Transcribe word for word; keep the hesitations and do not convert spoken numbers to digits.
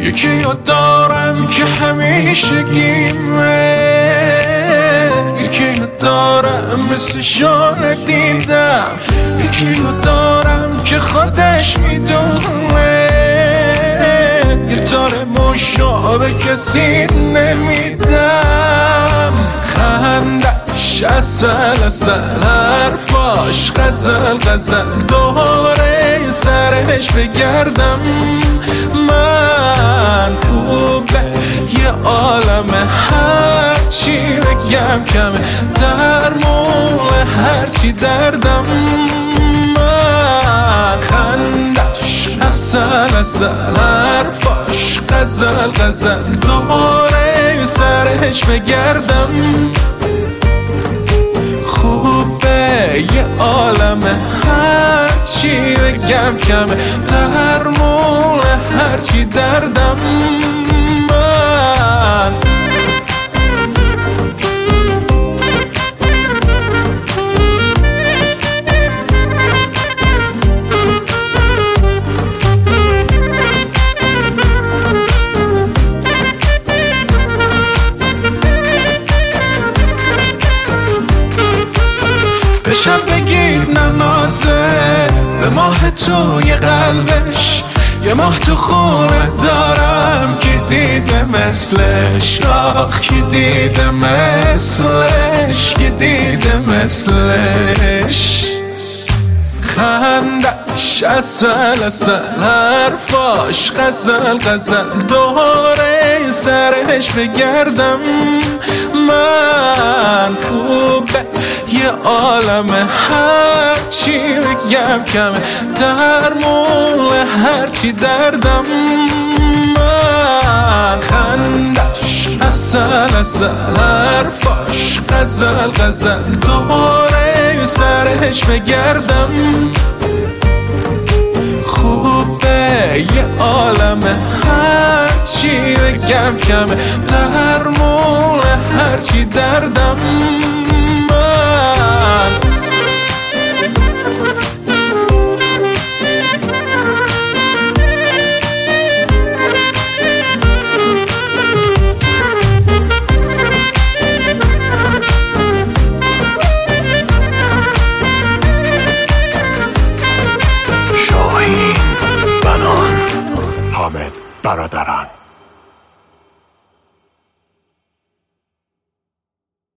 یکی رو دارم که همیشه گیمه، یکی رو دارم مثل شانه دیدم، یکی رو دارم که خودش میدونه یه تاره مشابه کسی نمیدم. خندش اصل اصل، حرفاش غزل غزل، دوره سرش بگردم من. خوبه یه عالمه، هرچی بگم کمه، درمون هرچی دردم من. خندش اصل اصل، حرفاش غزل غزل، دوره سرش بگردم. خوبه یه عالمه، هرچی بگم کمه، درمون هرچی دردم من. به شب بگیر ننازه، به ماه توی قلبش، یه ماه تو خونه دارم که دیده مثلش، آخ که دیده مثلش، که دیده مثلش. خندش اصل اصل، حرفاش غزل غزل، دوره سرش بگردم من. خوبه یه عالمه، هرچی بگم کمه، درمون هرچی دردم من. خندش اصل اصل، حرفاش غزل غزل، دوره سرش بگردم. خوبه یه عالمه، هرچی بگم کمه، درمون هرچی دردم من.